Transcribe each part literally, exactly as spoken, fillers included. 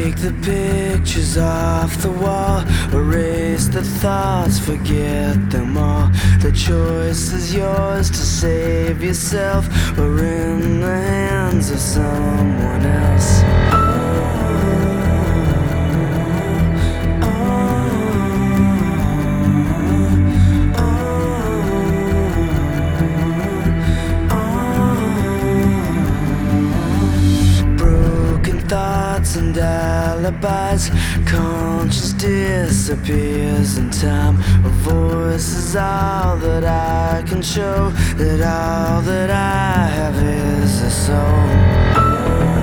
Take the pictures off the wall, erase the thoughts, forget them all. The choice is yours to save yourself, or in the hands of someone else. Thoughts and alibis, conscience disappears in time. A voice is all that I can show, that all that I have is a soul.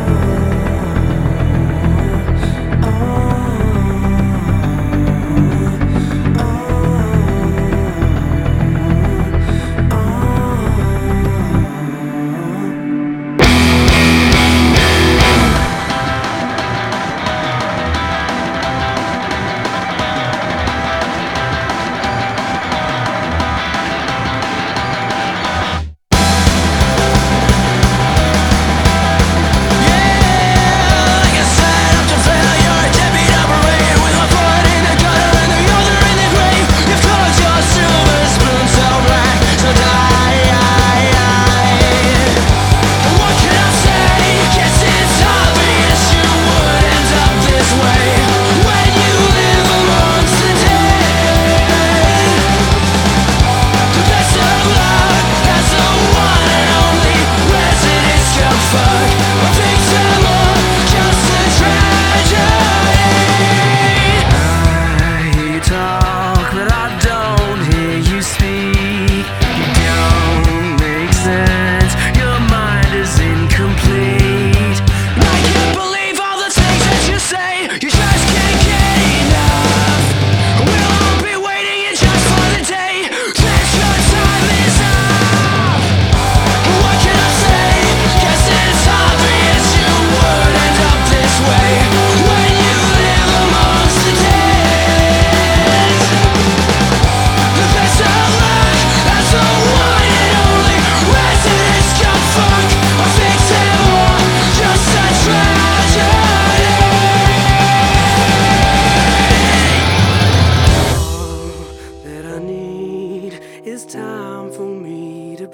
It's time for me to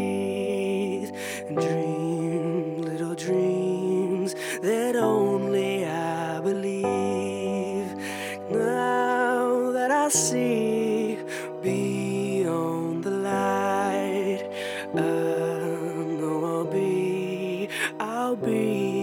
breathe and dream little dreams that only I believe. Now that I see beyond the light, I know I'll be, I'll be